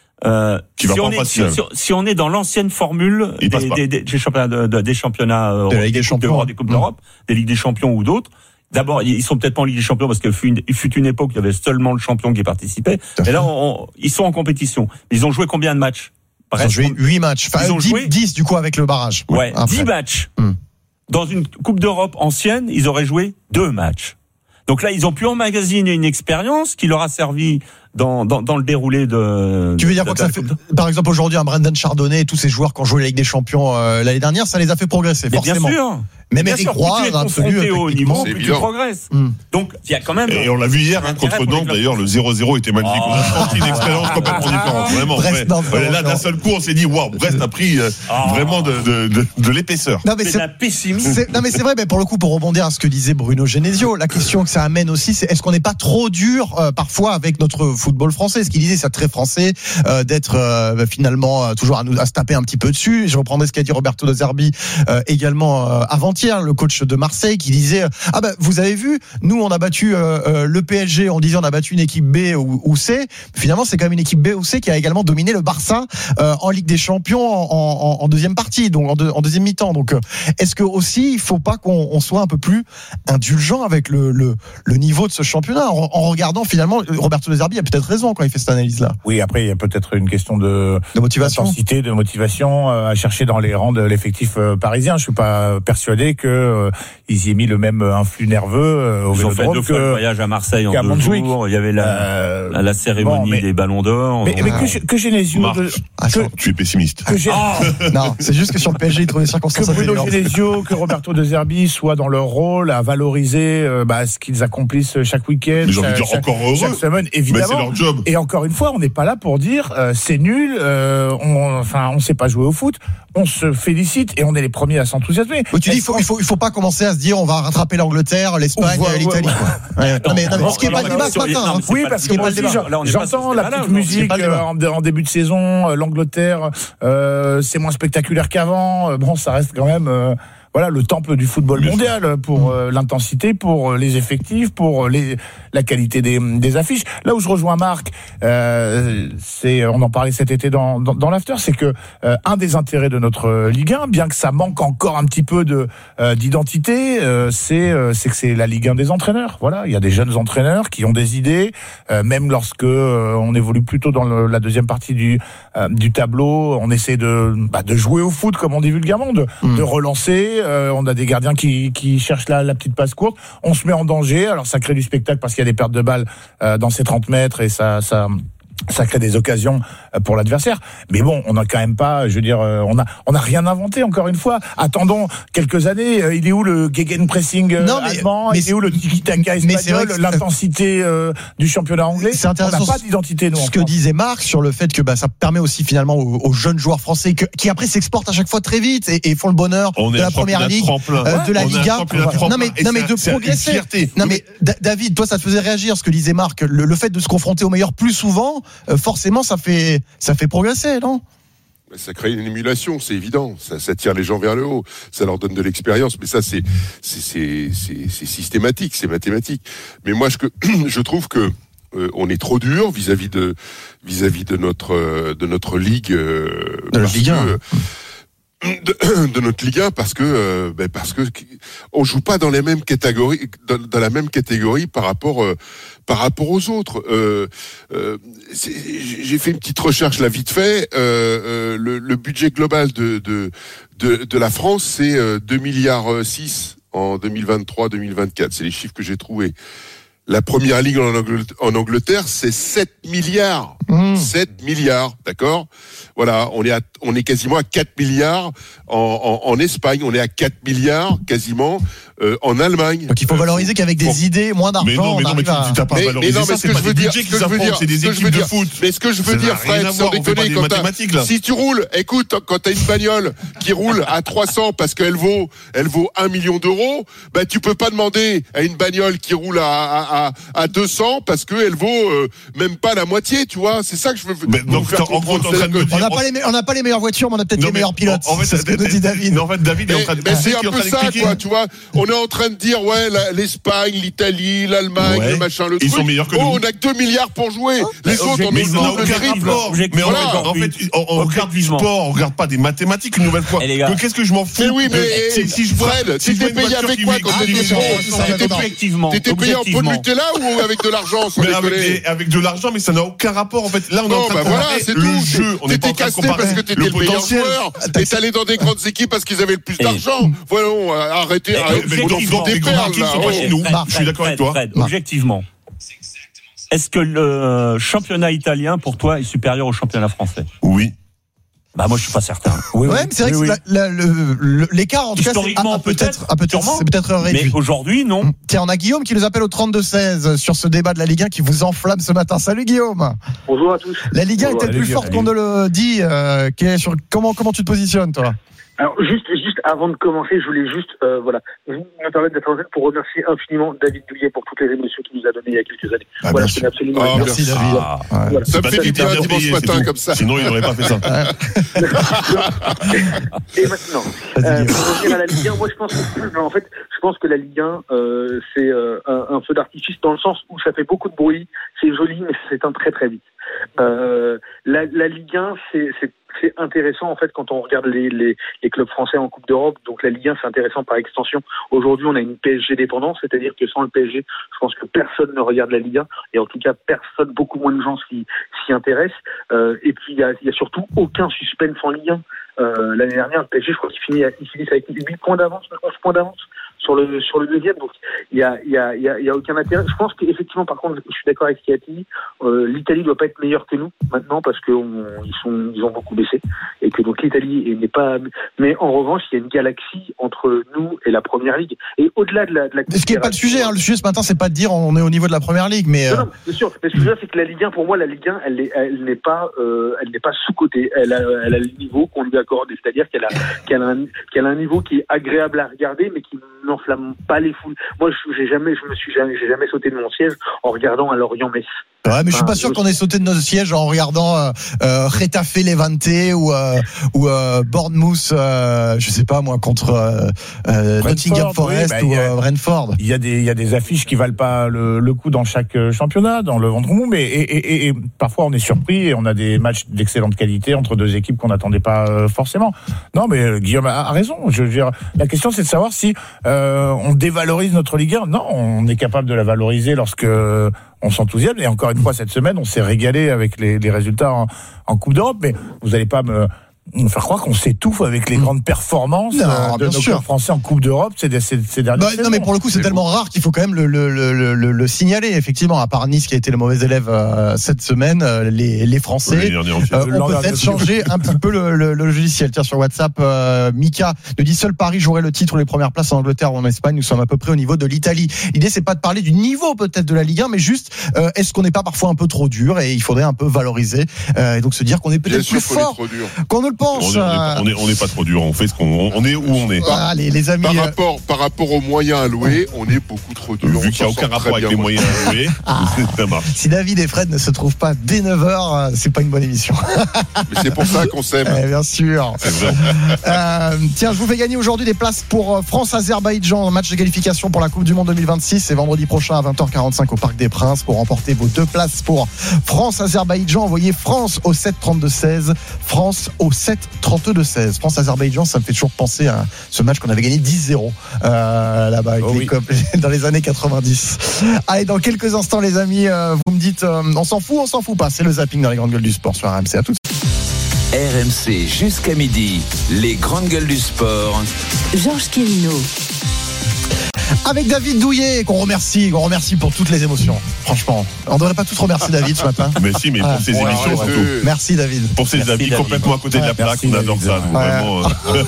Si on est dans l'ancienne formule des championnats de la Ligue des Champions, des Coupes d'Europe, des Ligues des Champions ou d'autres. D'abord, ils sont peut-être pas en Ligue des Champions parce qu'il fut une époque où il y avait seulement le champion qui participait. Et là, ils sont en compétition. Ils ont joué combien de matchs? Ils ont joué 8 matchs. Enfin, 10 du coup avec le barrage. Ouais, 10 matchs. Dans une Coupe d'Europe ancienne, ils auraient joué 2 matchs. Donc là, ils ont pu emmagasiner une expérience qui leur a servi dans le déroulé de. Tu veux dire quoi que ça fait, par exemple, aujourd'hui, un Brendan Chardonnay et tous ces joueurs qui ont joué la Ligue des Champions l'année dernière, ça les a fait progresser, forcément. Bien sûr. Mais Eric Roy, confronté au niveau, plus tu progresses. Donc, il y a quand même. Et on l'a vu hier, contre Nantes, d'ailleurs, le 0-0 était magnifique. On a senti une expérience complètement différente. Vraiment. Là, d'un seul coup, on s'est dit, waouh, Brest a pris vraiment de l'épaisseur. Non, mais c'est la pessimisme. Non, mais c'est vrai, mais pour le coup, pour rebondir à ce que disait Bruno Genesio, la question que ça amène aussi, c'est est-ce qu'on n'est pas trop dur, parfois, avec notre football français. Ce qu'il disait, c'est très français d'être finalement toujours à se taper un petit peu dessus. Je reprendrai ce qu'a dit Roberto De Zerbi également avant-hier, le coach de Marseille, qui disait vous avez vu, nous on a battu le PSG, on disait on a battu une équipe B ou C. Finalement, c'est quand même une équipe B ou C qui a également dominé le Barça en Ligue des Champions en deuxième partie, donc en deuxième mi-temps. Donc, est-ce que aussi il faut pas qu'on soit un peu plus indulgent avec le niveau de ce championnat en regardant finalement, Roberto De Zerbi a peut-être raison quand il fait cette analyse-là. Oui, après il y a peut-être une question de motivation, d'intensité, de motivation à chercher dans les rangs de l'effectif parisien. Je suis pas persuadé que ils y aient mis le même influx nerveux au Vélodrome. Ils ont fait 2 fois le voyage à Marseille en 2 jours. Il y avait la cérémonie des Ballons d'Or. Mais que Genesio, tu es pessimiste. Non, c'est juste que sur le PSG, il trouve des circonstances. Que Bruno Genesio, que Roberto De Zerbi soient dans leur rôle à valoriser ce qu'ils accomplissent chaque week-end. Mais j'ai envie de dire encore heureux. Chaque semaine, évidemment. Mais c'est leur job. Et encore une fois, on n'est pas là pour dire c'est nul, on sait pas jouer au foot. On se félicite et on est les premiers à s'enthousiasmer. Oui, tu dis il faut pas commencer à se dire on va rattraper l'Angleterre, l'Espagne, l'Italie. Non mais ce qui est pas le débat ce matin. Oui, parce que moi j'entends la petite musique en début de saison, l'Angleterre c'est moins spectaculaire qu'avant. Bon, ça reste quand même le temple du football mondial pour l'intensité, pour les effectifs, pour la qualité des affiches. Là où je rejoins Marc, on en parlait cet été dans l'after, c'est que un des intérêts de notre Ligue 1, bien que ça manque encore un petit peu d'identité, c'est que c'est la Ligue 1 des entraîneurs. Voilà, il y a des jeunes entraîneurs qui ont des idées, même lorsque on évolue plutôt dans la deuxième partie du tableau, on essaie de jouer au foot comme on dit vulgairement, de relancer. On a des gardiens qui cherchent la petite passe courte. On se met en danger. Alors ça crée du spectacle parce qu'il y a des pertes de balles dans ces 30 mètres et ça crée des occasions pour l'adversaire. Mais bon, on n'a quand même pas, je veux dire, on a rien inventé, encore une fois. Attendons quelques années. Il est où le gegenpressing allemand? Il est où le tiki-taka espagnol? L'intensité du championnat anglais? C'est intéressant. On n'a pas d'identité, nous. Ce que disait Marc sur le fait que ça permet aussi finalement aux jeunes joueurs français qui après s'exportent à chaque fois très vite et font le bonheur de la première ligue, de la Liga. Non mais de progresser. Non mais David, toi ça te faisait réagir ce que disait Marc, le fait de se confronter aux meilleurs plus souvent. Forcément, ça fait progresser, non? Ça crée une émulation, c'est évident. Ça tire les gens vers le haut. Ça leur donne de l'expérience. Mais ça, c'est systématique, c'est mathématique. Mais moi, je trouve que on est trop dur vis-à-vis de notre ligue. De la Ligue 1. De notre Ligue 1 parce que on joue pas dans les mêmes catégories, dans la même catégorie par rapport aux autres. J'ai fait une petite recherche là vite fait. Le budget global de la France, c'est 2,6 milliards en 2023-2024. C'est les chiffres que j'ai trouvés. La première ligue en Angleterre, c'est 7 milliards. 7 milliards, d'accord? Voilà, on est quasiment à 4 milliards en Espagne, on est à 4 milliards quasiment en Allemagne. Donc il faut valoriser qu'avec des idées, moins d'argent, on arrive à... Mais ce que je veux dire, c'est des équipes de foot. Mais ce que je veux dire, Fred, sans déconner, si tu roules, écoute, quand t'as une bagnole qui roule à 300 parce qu'elle vaut 1 million d'euros, tu peux pas demander à une bagnole qui roule à 200 parce qu'elle vaut même pas la moitié, tu vois. C'est ça que je veux faire comprendre. On n'a pas les meilleures voitures, mais on a peut-être les meilleurs pilotes. En fait, c'est ce que nous dit David. En fait, David est en train de... Mais c'est un peu ça, quoi, tu vois. On est en train de dire, l'Espagne, l'Italie, l'Allemagne, le machin, le truc. Ils sont meilleurs que nous. On a que 2 milliards pour jouer. Les autres, on est dans le triple. Mais en fait, on regarde du sport, on regarde pas des mathématiques une nouvelle fois. Qu'est-ce que je m'en fous? Mais oui, mais si je vois, Fred, tu t'es payé avec quoi quand t'étais pro? T'étais payé en pot de Nutella ou avec de l'argent? Avec de l'argent, mais ça n'a aucun rapport. En fait, là, on est en train de comparer le jeu. On est pas en train de comparer parce que t'étais le meilleur joueur. T'es allé dans des grandes équipes parce qu'ils avaient le plus d'argent. Voyons, arrêtez. Donc des perles, là. Je suis d'accord avec toi. Objectivement. Est-ce que le championnat italien, pour toi, est supérieur au championnat français? Oui. Moi je suis pas certain. Oui, mais c'est vrai que l'écart en tout cas c'est peut-être réduit. Mais aujourd'hui non. Tiens, on a Guillaume qui nous appelle au 32-16 sur ce débat de la Ligue 1 qui vous enflamme ce matin. Salut Guillaume. Bonjour à tous. La Ligue 1 est-elle plus forte qu'on ne le dit? Comment tu te positionnes toi? Alors juste avant de commencer, je voulais juste me permettre d'être en train pour remercier infiniment David Douillet pour toutes les émotions qu'il nous a données il y a quelques années. Voilà, c'est absolument merci David. Voilà. Ça me fait du bien un dimanche matin comme ça. Sinon, il n'aurait pas fait ça. Et maintenant, pour revenir à la Ligue 1, moi je pense que la Ligue 1 c'est un feu d'artifice dans le sens où ça fait beaucoup de bruit, c'est joli, mais ça s'éteint très très vite. La Ligue 1, c'est intéressant en fait quand on regarde les clubs français en Coupe d'Europe. Donc la Ligue 1 c'est intéressant par extension. Aujourd'hui on a une PSG dépendance, c'est-à-dire que sans le PSG, je pense que personne ne regarde la Ligue 1 et en tout cas beaucoup moins de gens s'y intéressent. Et puis il y a surtout aucun suspense en Ligue 1. L'année dernière le PSG je crois qu'ils finissent avec 8 points d'avance, 11 points d'avance sur le deuxième, donc il y a aucun intérêt. Je pense qu'effectivement, par contre, je suis d'accord avec ce qui a été dit. L'Italie doit pas être meilleure que nous maintenant parce que ils ont beaucoup baissé et que donc l'Italie n'est pas. Mais en revanche, il y a une galaxie entre nous et la Première Ligue. Et au-delà de la ce qui n'est pas le sujet. Le sujet ce matin, c'est pas de dire on est au niveau de la Première Ligue, mais. Non, bien sûr. Mais ce que je veux dire, c'est que la Ligue 1, pour moi, elle n'est pas sous-cotée. Elle a le niveau qu'on lui accorde, c'est-à-dire qu'elle a un niveau qui est agréable à regarder, mais qui n'enflamme pas les foules. Moi, j'ai jamais sauté de mon siège en regardant un Lorient-Metz. Ouais, mais je suis pas sûr qu'on ait sauté de nos sièges en regardant Retafe Levante ou Bournemouth, je sais pas moi, contre Nottingham Forest ou Brentford. Il y a des affiches qui valent pas le coup dans chaque championnat, dans le Vendôme, mais et parfois on est surpris et on a des matchs d'excellente qualité entre deux équipes qu'on n'attendait pas forcément. Non, mais Guillaume a raison. Je veux dire, la question c'est de savoir si on dévalorise notre Ligue 1. Non, on est capable de la valoriser lorsque on s'enthousiasme. Et encore une fois, cette semaine, on s'est régalé avec les résultats en Coupe d'Europe. Mais vous n'allez pas me faire croire qu'on s'étouffe avec les grandes performances de nos clubs français en Coupe d'Europe ces dernières saisons. Non, mais pour le coup, c'est tellement rare qu'il faut quand même le signaler. Effectivement, à part Nice qui a été le mauvais élève cette semaine, les Français ont peut-être changé un petit peu le logiciel. Tiens, sur WhatsApp, Mika nous dit seul Paris jouerait le titre ou les premières places en Angleterre ou en Espagne. Nous sommes à peu près au niveau de l'Italie. L'idée, c'est pas de parler du niveau peut-être de la Ligue 1, mais juste est-ce qu'on n'est pas parfois un peu trop dur et il faudrait un peu valoriser et donc se dire qu'on est peut-être plus fort qu'on ne le pense. On n'est pas trop dur. On fait ce on est où on est. Les amis. Par rapport aux moyens alloués, on est beaucoup trop dur. Vu qu'il n'y a aucun rapport avec les moyens alloués, ça marche. Si David et Fred ne se trouvent pas dès 9h, c'est pas une bonne émission. Mais c'est pour ça qu'on s'aime. Bien sûr. C'est vrai. Tiens, je vous fais gagner aujourd'hui des places pour France-Azerbaïdjan, match de qualification pour la Coupe du Monde 2026. C'est vendredi prochain à 20h45 au Parc des Princes. Pour remporter vos 2 places pour France-Azerbaïdjan, envoyez France au 7-32-16. France au 7-32-16. France-Azerbaïdjan, ça me fait toujours penser à ce match qu'on avait gagné 10-0 là-bas avec les COP dans les années 90. Allez, dans quelques instants, les amis, vous me dites on s'en fout pas. C'est le zapping dans les grandes gueules du sport sur RMC. À tout de suite. RMC jusqu'à midi, les grandes gueules du sport. Georges Quirino. Avec David Douillet, qu'on remercie pour toutes les émotions. Franchement, on devrait pas tous remercier David ce matin. Mais si, mais pour ces émissions surtout. Merci David. Pour ces avis complètement à côté de la plaque, on adore ça. Vraiment.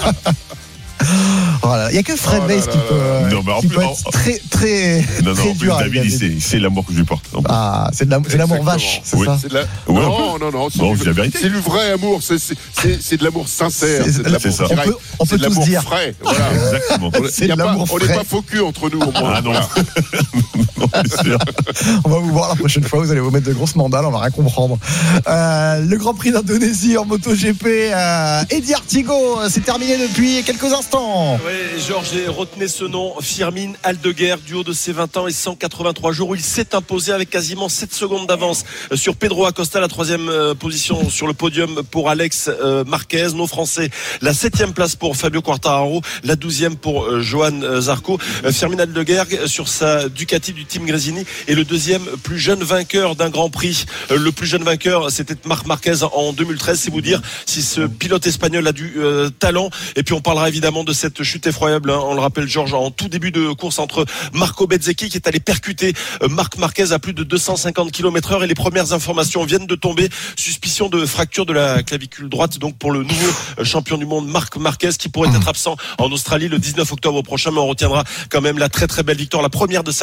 Voilà. Il n'y a que Fred Weiss qui peut être très dur. David, il sait l'amour que je lui porte. C'est de l'amour vache, c'est ça? Non. C'est la vérité. C'est le vrai amour. C'est de l'amour sincère. C'est de l'amour direct. On peut tous dire. Frais. Voilà. Exactement. On n'est pas faux cul entre nous, au moins. Ah non. C'est sûr. On va vous voir la prochaine fois. Vous allez vous mettre de grosses mandales. On va rien comprendre. Le Grand Prix d'Indonésie en MotoGP. Eddie Artigo, c'est terminé depuis quelques instants. Oui, Georges, retenez ce nom, Firmin Aldeguer, du haut de ses 20 ans et 183 jours, où il s'est imposé avec quasiment 7 secondes d'avance sur Pedro Acosta, la 3e position sur le podium pour Alex Marquez, nos Français, la 7e place pour Fabio Quartararo, la 12e pour Johan Zarco. Firmin Aldeguer sur sa Ducati du team Gresini est le 2e plus jeune vainqueur d'un Grand Prix. Le plus jeune vainqueur, c'était Marc Marquez en 2013, c'est vous dire si ce pilote espagnol a du talent. Et puis on parlera évidemment de cette chute effroyable, on le rappelle Georges, en tout début de course entre Marco Bezzecchi qui est allé percuter Marc Marquez à plus de 250 km/h et les premières informations viennent de tomber, suspicion de fracture de la clavicule droite donc pour le nouveau champion du monde Marc Marquez qui pourrait être absent en Australie le 19 octobre prochain, mais on retiendra quand même la très très belle victoire, la première de sa carrière donc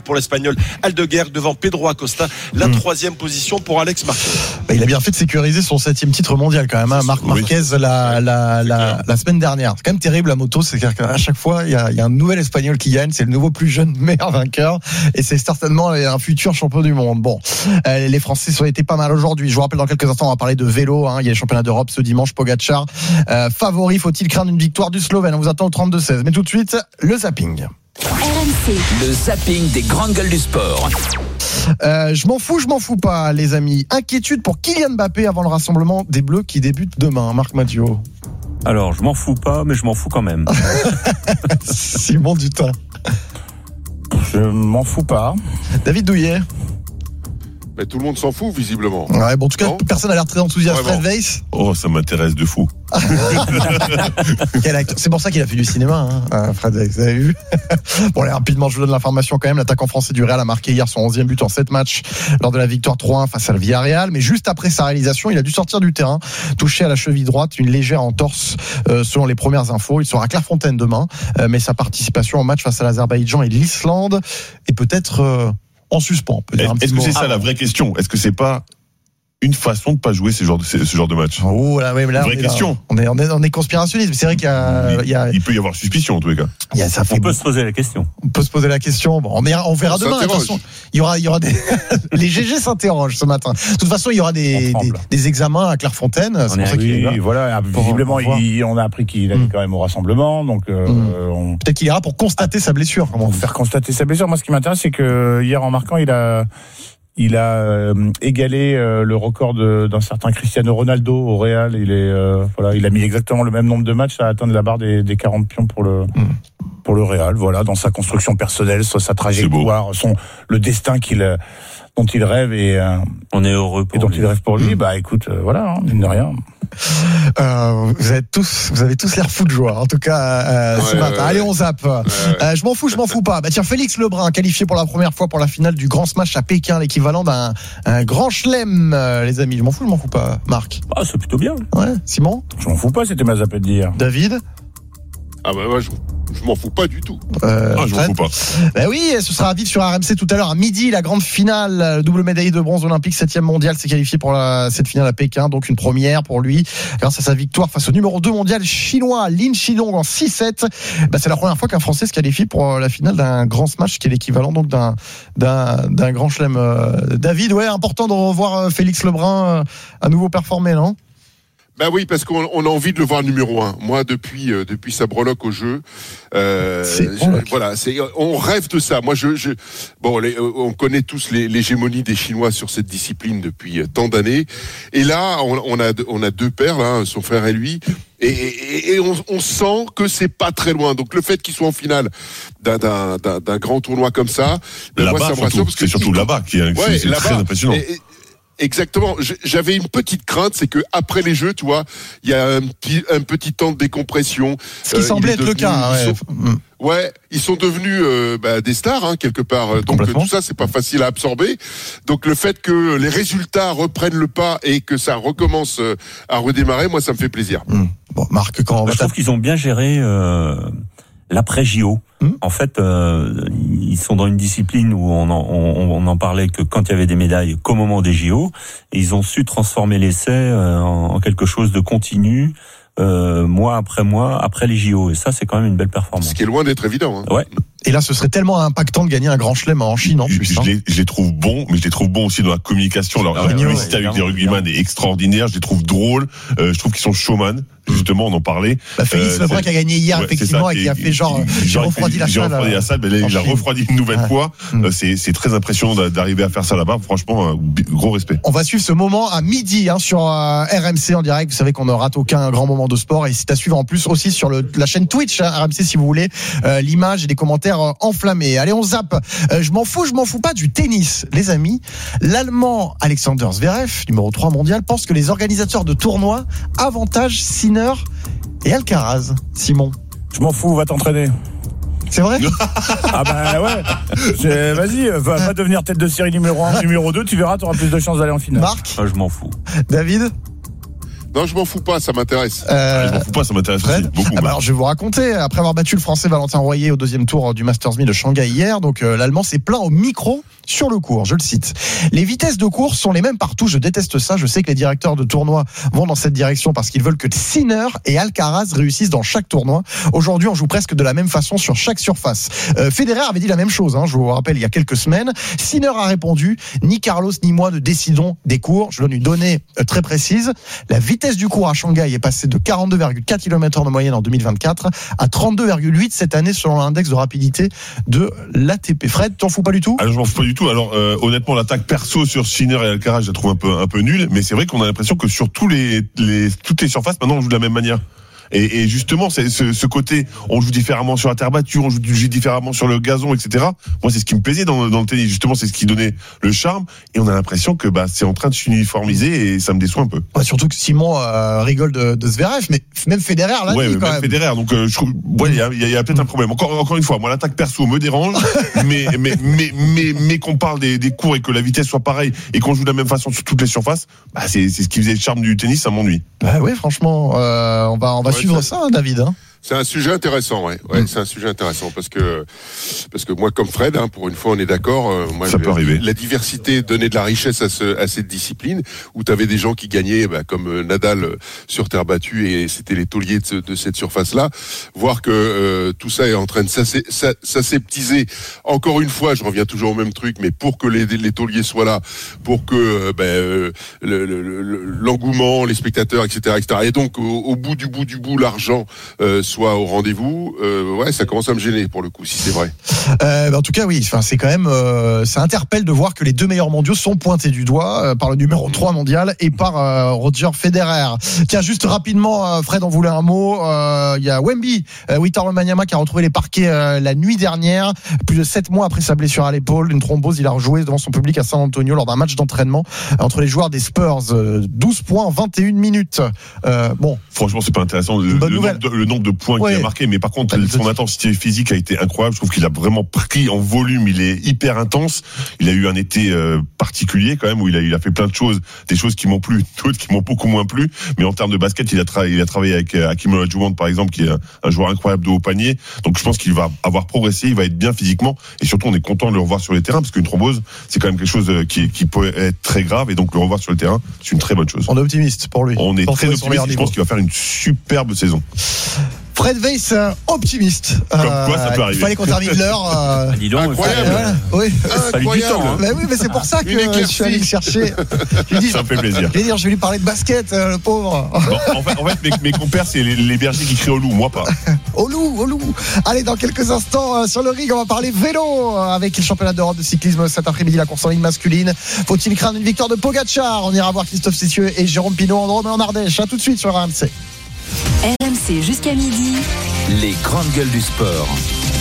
pour l'Espagnol Aldeguer devant Pedro Acosta. La 3e position pour Alex Marquez. Il a bien fait de sécuriser son 7e titre mondial quand même, hein, Marc Marquez la semaine dernière. C'est quand même terrible la moto, c'est qu'à chaque fois il y a un nouvel Espagnol qui gagne, c'est le nouveau plus jeune meilleur vainqueur et c'est certainement un futur champion du monde. Bon, les Français ont été pas mal aujourd'hui. Je vous rappelle dans quelques instants on va parler de vélo, hein. Il y a les championnats d'Europe ce dimanche. Pogacar favori, faut-il craindre une victoire du Slovène? On vous attend au 32-16. Mais tout de suite le zapping. RMC. Le zapping des grandes gueules du sport. Je m'en fous pas, les amis. Inquiétude pour Kylian Mbappé avant le rassemblement des Bleus qui débute demain. Marc Mathieu. Alors, je m'en fous pas, mais je m'en fous quand même. Simon Dutin. Je m'en fous pas. David Douillet. Mais tout le monde s'en fout, visiblement. Ouais, bon, en tout cas, personne n'a l'air très enthousiaste. Vraiment. Fred Weiss. Oh, ça m'intéresse de fou. Quel acteur. C'est pour ça qu'il a fait du cinéma, hein, Fred Weiss. Vous avez vu? Bon, allez, rapidement, je vous donne l'information quand même. L'attaquant français du Real a marqué hier son 11e but en 7 matchs lors de la victoire 3-1 face à le Villarreal. Mais juste après sa réalisation, il a dû sortir du terrain, touché à la cheville droite, une légère entorse, selon les premières infos. Il sera à Clairefontaine demain, mais sa participation au match face à l'Azerbaïdjan et l'Islande est peut-être en suspens. Est-ce que c'est ça la vraie question? Est-ce que c'est pas une façon de pas jouer ce genre de match? Oh là, ouais, là, vraie question. On est conspirationniste, mais c'est vrai qu'il y a il peut y avoir suspicion en tous les cas. On peut se poser la question. On peut se poser la question. Bon, on verra demain. De toute façon, il y aura des les GG s'interrogent ce matin. De toute façon, il y aura des examens à Clairefontaine. C'est pour ça qu'il est là. Voilà. Visiblement, on a appris qu'il allait quand même au rassemblement. Donc, peut-être qu'il ira pour constater sa blessure. Pour faire constater sa blessure. Moi, ce qui m'intéresse, c'est que hier, en marquant, il a égalé le record d'un certain Cristiano Ronaldo au Real. Il a mis exactement le même nombre de matchs à atteindre la barre des 40 pions pour le Real. Voilà, dans sa construction personnelle, sa trajectoire, le destin dont il rêve et on est heureux pour et dont lui. Il rêve pour lui. Bah écoute, voilà, mine de rien. Vous avez tous l'air fou de joie, en tout cas ce matin. Allez, on zappe. Je m'en fous pas. Bah tiens, Félix Lebrun qualifié pour la première fois pour la finale du Grand Smash à Pékin, l'équivalent d'un grand chelem, les amis. Je m'en fous pas, Marc. Ah, c'est plutôt bien. Ouais, Simon. Je m'en fous pas, c'était ma zappette d'hier. David. Ah bah moi, je m'en fous pas du tout. Je m'en fous pas. Bah oui, ce sera à vivre sur RMC tout à l'heure à midi, la grande finale, double médaille de bronze olympique, 7e mondial, s'est qualifié pour cette finale à Pékin, donc une première pour lui, grâce à sa victoire face au numéro 2 mondial chinois, Lin Shidong en 6-7. Bah, c'est la première fois qu'un Français se qualifie pour la finale d'un grand smash, qui est l'équivalent donc d'un grand chelem. David, ouais, important de revoir Félix Lebrun à nouveau performer, non? Bah oui, parce qu'on a envie de le voir numéro 1. Moi, depuis sa breloque au jeu, on rêve de ça. Moi, on connaît tous l'hégémonie des Chinois sur cette discipline depuis tant d'années. Et là, on a deux perles, hein, son frère et lui. Et on sent que c'est pas très loin. Donc le fait qu'il soit en finale d'un grand tournoi comme ça, là-bas, moi, ça me rassure parce que c'est surtout là-bas qui est très impressionnant. Exactement. J'avais une petite crainte, c'est que après les Jeux, tu vois, il y a un petit temps de décompression. Ce qui semblait être le cas. Ils sont devenus des stars, hein, quelque part. Donc tout ça, c'est pas facile à absorber. Donc le fait que les résultats reprennent le pas et que ça recommence à redémarrer, moi, ça me fait plaisir. Bon, Marc, je trouve qu'ils ont bien géré l'après JO. En fait, ils sont dans une discipline où on en parlait que quand il y avait des médailles qu'au moment des JO, et ils ont su transformer l'essai en quelque chose de continu, mois après les JO, et ça c'est quand même une belle performance. Ce qui est loin d'être évident. Hein. Ouais. Et là, ce serait tellement impactant de gagner un grand chelem en Chine en plus. Je les trouve bons, mais je les trouve bons aussi dans la communication. Leur publicité avec des rugbyman est extraordinaire. Je les trouve drôles. Je trouve qu'ils sont showman. Justement, on en parlait. Félix Lebrun qui a gagné hier, effectivement, et qui a fait j'ai refroidi la salle. Mais là, il a refroidi une nouvelle fois. C'est très impressionnant d'arriver à faire ça là-bas. Franchement, gros respect. On va suivre ce moment à midi sur RMC en direct. Vous savez qu'on ne rate aucun grand moment de sport. Et c'est à suivre en plus aussi sur la chaîne Twitch RMC si vous voulez. L'image et les commentaires enflammés. Allez, on zappe. Je m'en fous pas du tennis, les amis. L'Allemand Alexander Zverev, numéro 3 mondial, pense que les organisateurs de tournois avantagent Sinner et Alcaraz. Simon. Je m'en fous, va t'entraîner. C'est vrai? Ah bah ouais. Vas-y, va devenir tête de série numéro 1, numéro 2, tu verras, tu auras plus de chances d'aller en finale. Marc? Je m'en fous. David? Non, je m'en fous pas, ça m'intéresse. Je m'en fous pas, ça m'intéresse aussi beaucoup. Alors je vais vous raconter, après avoir battu le Français Valentin Royer au deuxième tour du Masters 1000 de Shanghai hier, donc l'Allemand s'est plaint au micro sur le cours, je le cite. Les vitesses de course sont les mêmes partout, je déteste ça, je sais que les directeurs de tournoi vont dans cette direction parce qu'ils veulent que Sinner et Alcaraz réussissent dans chaque tournoi. Aujourd'hui, on joue presque de la même façon sur chaque surface. Federer avait dit la même chose, je vous rappelle, il y a quelques semaines. Sinner a répondu, ni Carlos ni moi ne décidons des cours. Je donne une donnée très précise. La vitesse du cours à Shanghai est passée de 42,4 km/h de moyenne en 2024 à 32,8 cette année selon l'index de rapidité de l'ATP. Fred, t'en fous pas du tout ? Alors je m'en fous pas du tout. Alors honnêtement, l'attaque perso sur Sinner et Alcaraz, je la trouve un peu nulle, mais c'est vrai qu'on a l'impression que sur toutes les surfaces, maintenant on joue de la même manière. Et justement, c'est ce côté, on joue différemment sur la terre battue, on joue différemment sur le gazon, etc. Moi, c'est ce qui me plaisait dans le tennis. Justement, c'est ce qui donnait le charme. Et on a l'impression que c'est en train de s'uniformiser et ça me déçoit un peu. Ouais, surtout que Simon rigole de Zverev, mais même Federer l'a dit quand même. Federer, donc je trouve, il y a peut-être un problème. Encore une fois, moi, l'attaque perso me dérange, mais qu'on parle des cours et que la vitesse soit pareille et qu'on joue de la même façon sur toutes les surfaces, c'est ce qui faisait le charme du tennis. Ça m'ennuie. Oui, franchement, on va suivre ça, David. C'est un sujet intéressant, c'est un sujet intéressant parce que moi, comme Fred, pour une fois, on est d'accord. Moi, ça peut arriver. La diversité donnait de la richesse à cette discipline où tu avais des gens qui gagnaient, comme Nadal sur terre battue et c'était les tauliers de cette surface-là. Voir que tout ça est en train de s'aseptiser. Encore une fois, je reviens toujours au même truc, mais pour que les tauliers soient là, pour que l'engouement, les spectateurs, etc., et donc au bout du bout, l'argent soit au rendez-vous, ça commence à me gêner pour le coup, si c'est vrai. En tout cas, oui, c'est quand même, ça interpelle de voir que les deux meilleurs mondiaux sont pointés du doigt par le numéro 3 mondial et par Roger Federer. Tiens, juste rapidement, Fred en voulait un mot. Il y a Wemby, Wictor Wembanyama qui a retrouvé les parquets la nuit dernière, plus de 7 mois après sa blessure à l'épaule, une thrombose. Il a rejoué devant son public à San Antonio lors d'un match d'entraînement entre les joueurs des Spurs. 12 points en 21 minutes. Franchement, c'est pas intéressant le nombre de points qu'il a marqué, mais par contre son intensité physique a été incroyable. Je trouve qu'il a vraiment pris en volume, il est hyper intense. Il a eu un été particulier quand même où il a fait plein de choses, des choses qui m'ont plu, d'autres qui m'ont beaucoup moins plu, mais en termes de basket, il a travaillé avec Hakeem Olajuwon par exemple, qui est un joueur incroyable de haut panier. Donc je pense qu'il va avoir progressé, il va être bien physiquement et surtout on est content de le revoir sur les terrains parce qu'une thrombose, c'est quand même quelque chose qui peut être très grave et donc le revoir sur le terrain, c'est une très bonne chose. On est optimiste pour lui. On est très optimiste, je pense qu'il va faire une superbe saison. Fred Weiss, optimiste. Comme quoi, ça peut arriver. Il fallait qu'on termine l'heure. Dis donc, incroyable. Oui. Incroyable. Mais c'est pour ça que je suis allé le chercher. Ça me fait plaisir. Je vais lui parler de basket, le pauvre. En fait, mes compères, c'est les bergers qui crient au loup, moi pas. Au loup. Allez, dans quelques instants, sur le ring, on va parler vélo avec le championnat d'Europe de cyclisme cet après-midi, la course en ligne masculine. Faut-il craindre une victoire de Pogacar ? On ira voir Christophe Cessieux et Jérôme Pinault en Drôme et en Ardèche. À tout de suite sur RMC. RMC jusqu'à midi. Les grandes gueules du sport.